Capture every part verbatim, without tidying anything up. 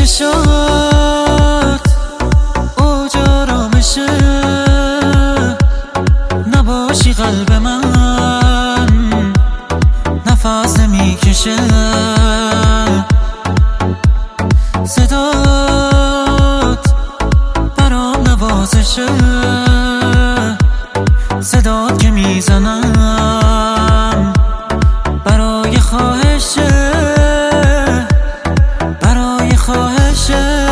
چشات اوج آرامشه، نباشی قلب من نفس نمیکشه. صدات برام نوازشه، صدات که میزنم برای خواهشه، برای خواهشه.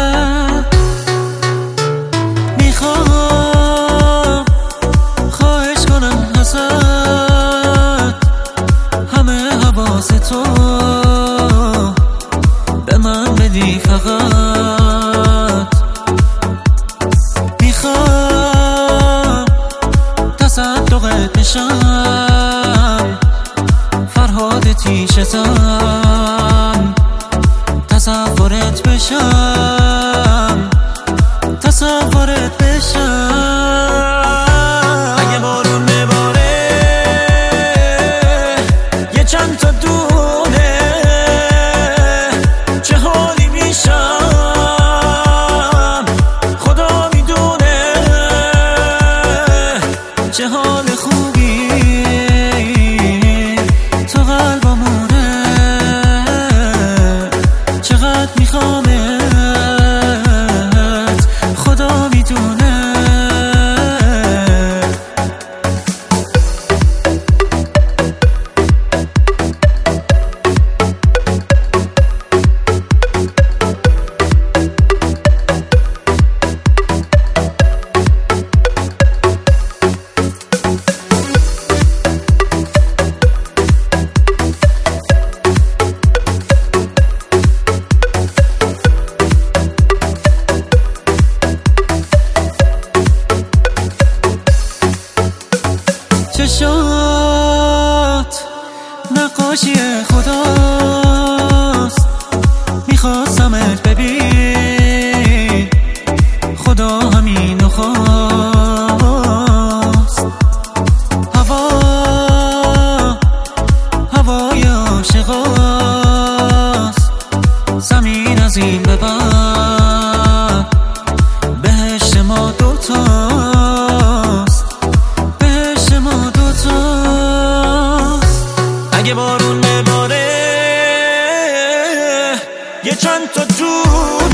میخوام خواهش کنم ازت همه حواس تو به من بدی فقط. میخوام تصدقت بشم، فرهاد تیشتم، تصورت بشم، تصورت بشم. اگه بارون بباره یه چند تا دونه، چه حالی میشم خدا میدونه، چه حال خوبی تو قلبمونه، چقدر میخوامت خدا میدونه. چشات نقاشی خداست، میخواستمت ببین خدا همینو خواست. هوا هوای عاشقاست، زمین از این به بعد بهشت ما دوتاست، بهشت ما دوتاست. اگه بارون بباره یه چند تا دونه،